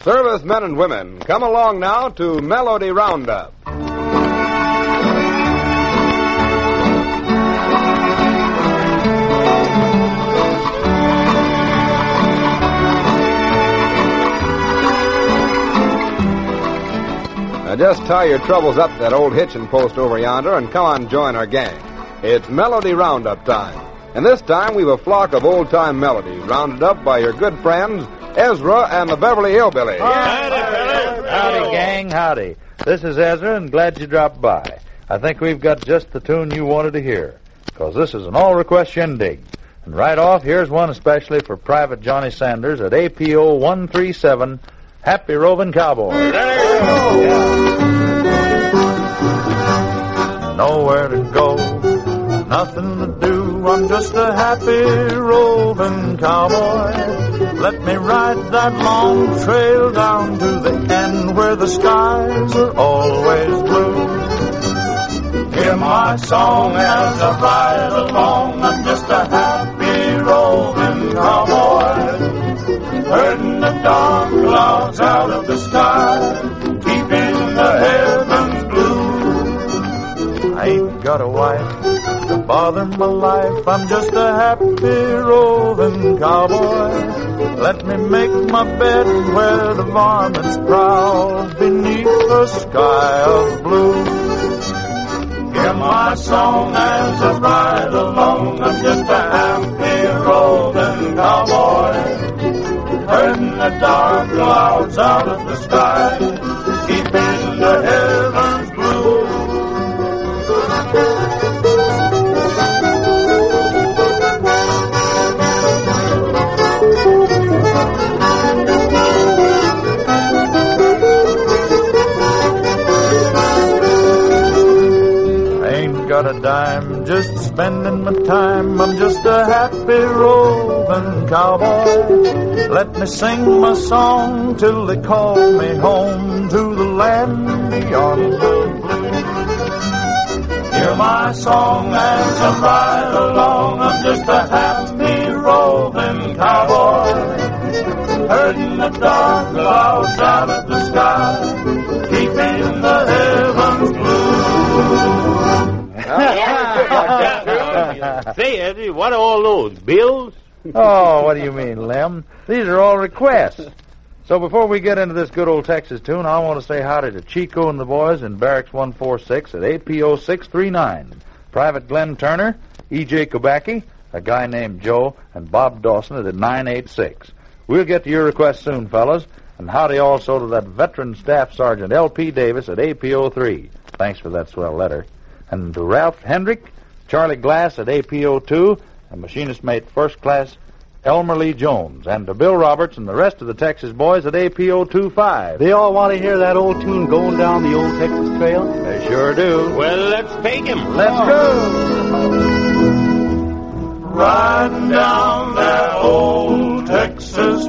Servicemen and women, come along now to Melody Roundup. Now just tie your troubles up to that old hitching post over yonder and come on join our gang. It's Melody Roundup time. And this time we've a flock of old-time melodies rounded up by your good friends, Ezra and the Beverly Hillbillies. Howdy, gang, howdy. This is Ezra, and glad you dropped by. I think we've got just the tune you wanted to hear, because this is an all-request shindig. And right off, here's one especially for Private Johnny Sanders at APO 137, Happy Roving Cowboy. Nowhere to go, nothing to do, I'm just a happy roving cowboy. Let me ride that long trail down to the end where the skies are always blue. Hear my song as I ride along, I'm just a happy roving cowboy. Herding the dark clouds out of the sky, keeping the heavens blue. I ain't got a wife to bother my life, I'm just a happy roving cowboy. Let me make my bed where the varmints prowl beneath the sky of blue. Hear my song as I ride along, I'm just a happy roving cowboy. Herding the dark clouds out of the sky, keeping the heavens blue. Got a dime, just spending my time, I'm just a happy roving cowboy. Let me sing my song till they call me home to the land beyond the blue. Hear my song as I ride along, I'm just a happy roving cowboy. Herding the dark clouds out of the sky, keeping the heavens blue. Say, Eddie, what are all those, bills? Oh, what do you mean, Lem? These are all requests. So before we get into this good old Texas tune, I want to say howdy to Chico and the boys in Barracks 146 at APO 639. Private Glenn Turner, E.J. Kubacki, a guy named Joe, and Bob Dawson at 986. We'll get to your request soon, fellas. And howdy also to that veteran staff sergeant, L.P. Davis at APO 3. Thanks for that swell letter. And to Ralph Hendrick, Charlie Glass at APO 2, and machinist mate first class Elmer Lee Jones, and to Bill Roberts and the rest of the Texas boys at APO 25. They all want to hear that old tune going down the old Texas trail? They sure do. Well, let's take him. Let's go. Riding down that old Texas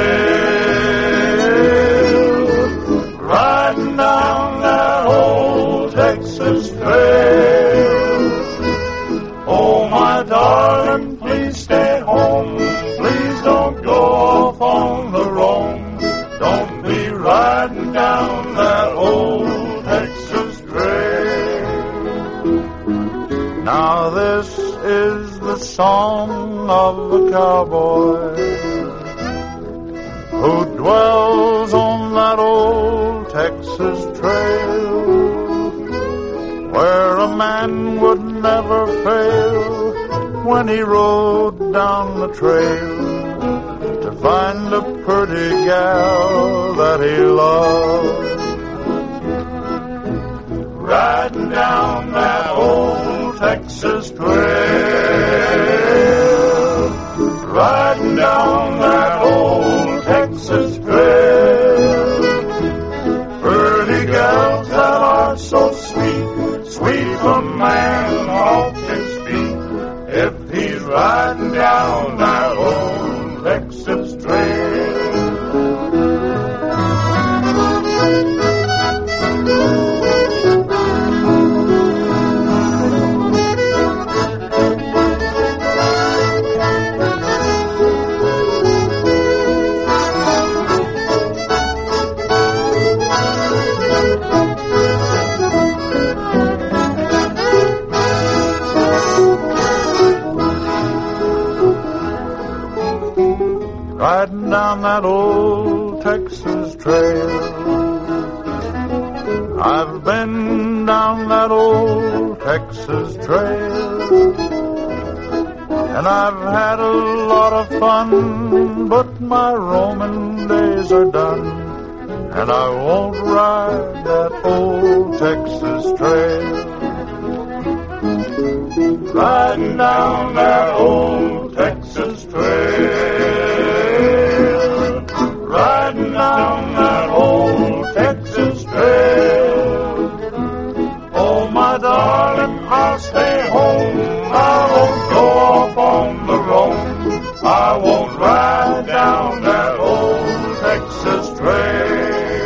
trail, riding down that old Texas trail. Oh, my darling, please stay home. Please don't go off on the roam. Don't be riding down that old Texas trail. Now this is the song of a cowboy who dwells on that old Texas trail, where a man would never fail when he rode down the trail to find a pretty gal that he loved. Riding down that old Texas trail, riding down that old Texas trail. Pretty gals that are so sweet, sweet a man often speak, if he's riding down that old Texas trail. Texas Trail. I've been down that old Texas Trail, and I've had a lot of fun, but my roaming days are done, and I won't ride that old Texas Trail. Riding down that old Texas Trail, riding down that old Texas Trail. Oh, my darling, I'll stay home. I won't go off on the road. I won't ride down that old Texas Trail.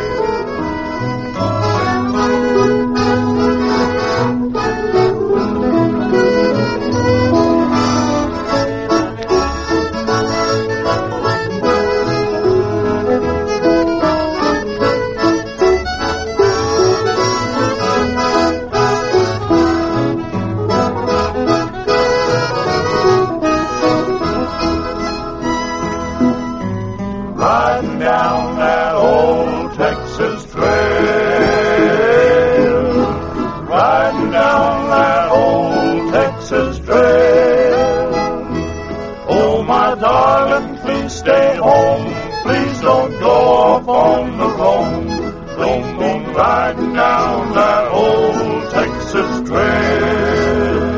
Riding down that old Texas Trail, riding down that old Texas Trail. Oh, my darling, please stay home. Please don't go off on the road. Don't go riding down that old Texas Trail.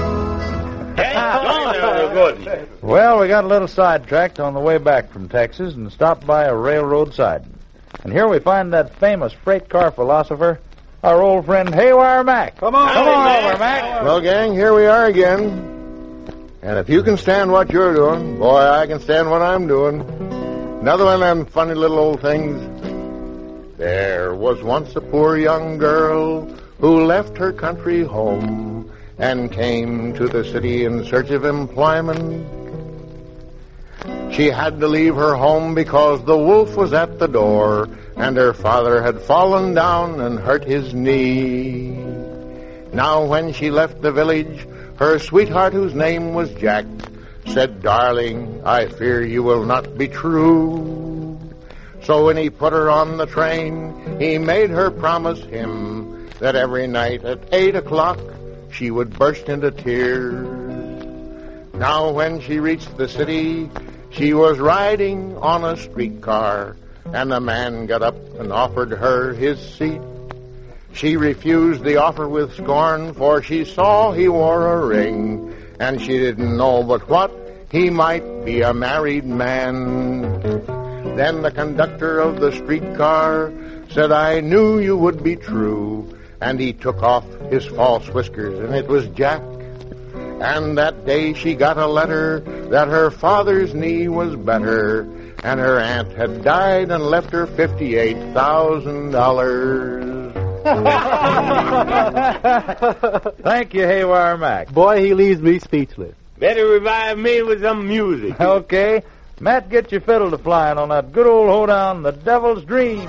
Well, we got a little sidetracked on the way back from Texas and stopped by a railroad siding. And here we find that famous freight car philosopher, our old friend Haywire Mac. Come on over, Mac. Well, gang, here we are again. And if you can stand what you're doing, boy, I can stand what I'm doing. Another one of them funny little old things. There was once a poor young girl who left her country home and came to the city in search of employment. She had to leave her home because the wolf was at the door, and her father had fallen down and hurt his knee. Now when she left the village, her sweetheart, whose name was Jack, said, "Darling, I fear you will not be true." So when he put her on the train, he made her promise him that every night at 8 o'clock she would burst into tears. Now when she reached the city, she was riding on a streetcar, and a man got up and offered her his seat. She refused the offer with scorn, for she saw he wore a ring, and she didn't know but what he might be a married man. Then the conductor of the streetcar said, "I knew you would be true," and he took off his false whiskers, and it was Jack. And that day she got a letter that her father's knee was better, and her aunt had died and left her $58,000. Thank you, Haywire Mac. Boy, he leaves me speechless. Better revive me with some music. Okay. Matt, get your fiddle to flying on that good old hoedown, The Devil's Dream.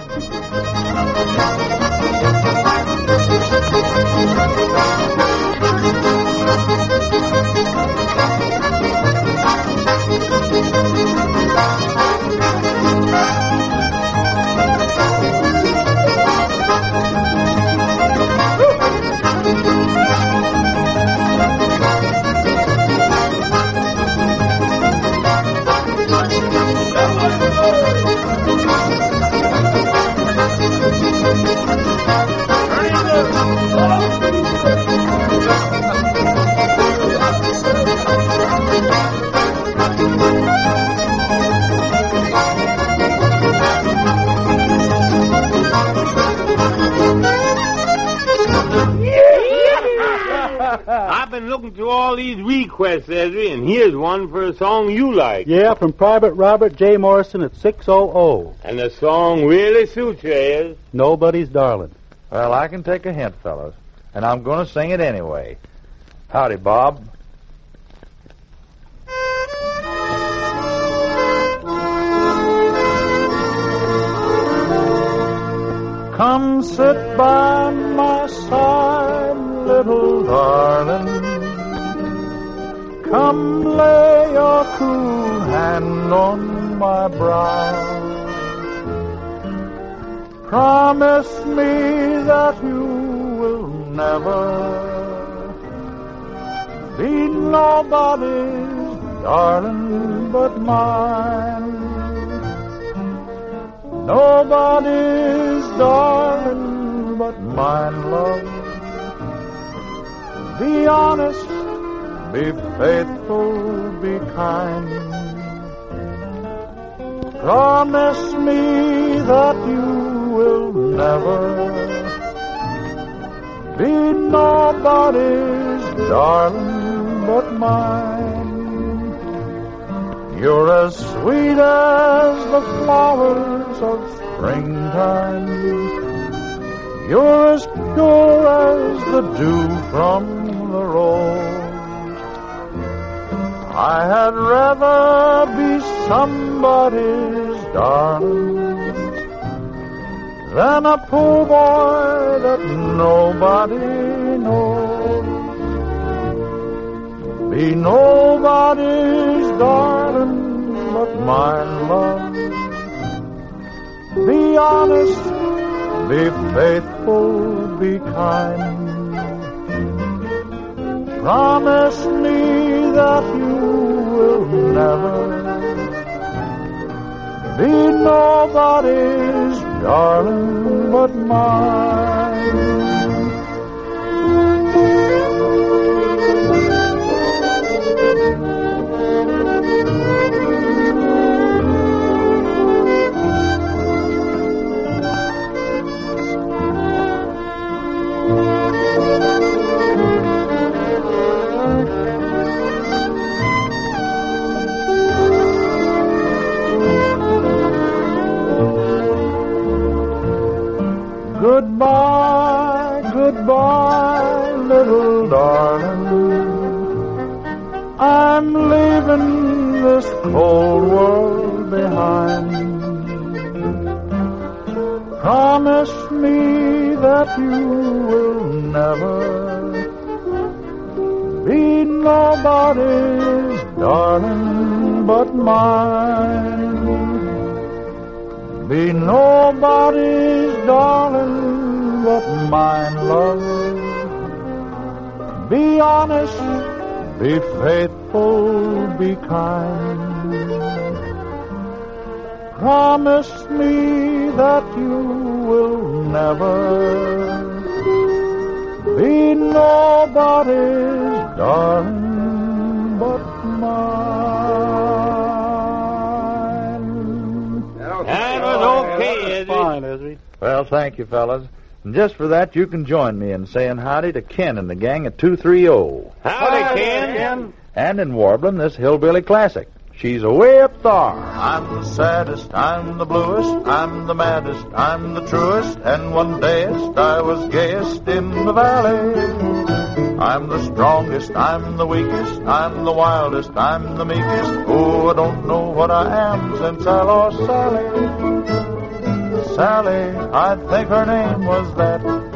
I've been looking through all these requests, Ezra, and here's one for a song you like. Yeah, from Private Robert J. Morrison at 600. And the song really suits you, Ez. Nobody's Darling. Well, I can take a hint, fellas, and I'm going to sing it anyway. Howdy, Bob. Come sit by my side, little darling. Come lay your cool hand on my brow. Promise me that you will never be nobody's darling but mine. Nobody's darling but mine, love. Be honest, be faithful, be kind. Promise me that you will never be nobody's darling but mine. You're as sweet as the flowers of springtime. You're as pure as the dew from the rose. I had rather be somebody's darling than a poor boy that nobody knows. Be nobody's darling but mine, love. Be honest, be faithful, be kind. Promise me that you will never be nobody's darling but mine. Goodbye, goodbye, little darling. I'm leaving this cold world behind. Promise me that you will never be nobody's darling but mine. Be nobody's darling but mine, love. Be honest, be faithful, be kind. Promise me that you will never be nobody's darling but mine. That was okay, Ezra. Fine, Ezra. Well, thank you, fellas. And just for that, you can join me in saying howdy to Ken and the gang at 230. Howdy, Ken. And in warbling this hillbilly classic. She's away up there. I'm the saddest, I'm the bluest, I'm the maddest, I'm the truest, and one dayest I was gayest in the valley. I'm the strongest, I'm the weakest, I'm the wildest, I'm the meekest. Oh, I don't know what I am since I lost Sally. Sally, I think her name was that.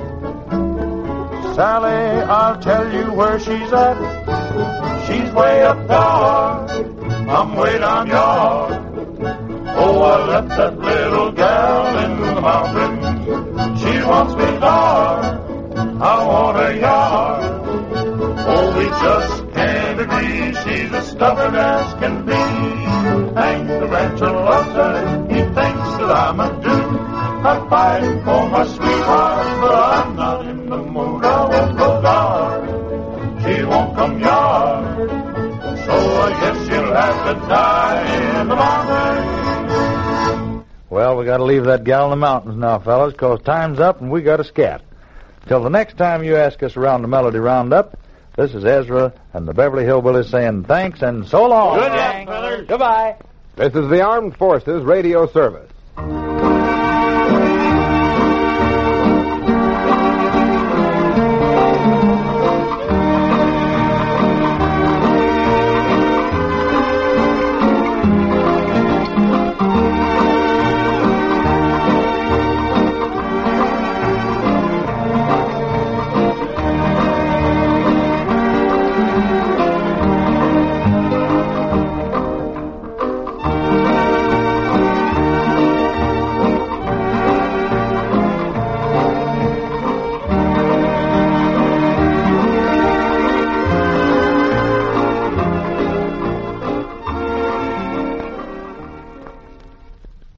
Sally, I'll tell you where she's at. She's way up there, I'm way down yard. Oh, I left that little gal in the mountains. She wants me there, I want her yard. Oh, we just can't agree. She's as stubborn as can be. Hank the rancher loves her. He thinks that I'm a dude. I'm fighting for my sweetheart, but I'm not in the mood. I won't go there. She won't come yard. So I guess she'll have to die in the mountains. Well, we got to leave that gal in the mountains now, fellas, 'cause time's up and we got to scat. Till the next time you ask us around the Melody Roundup, this is Ezra and the Beverly Hillbillies saying thanks and so long. Good luck, fellas. Goodbye. This is the Armed Forces Radio Service.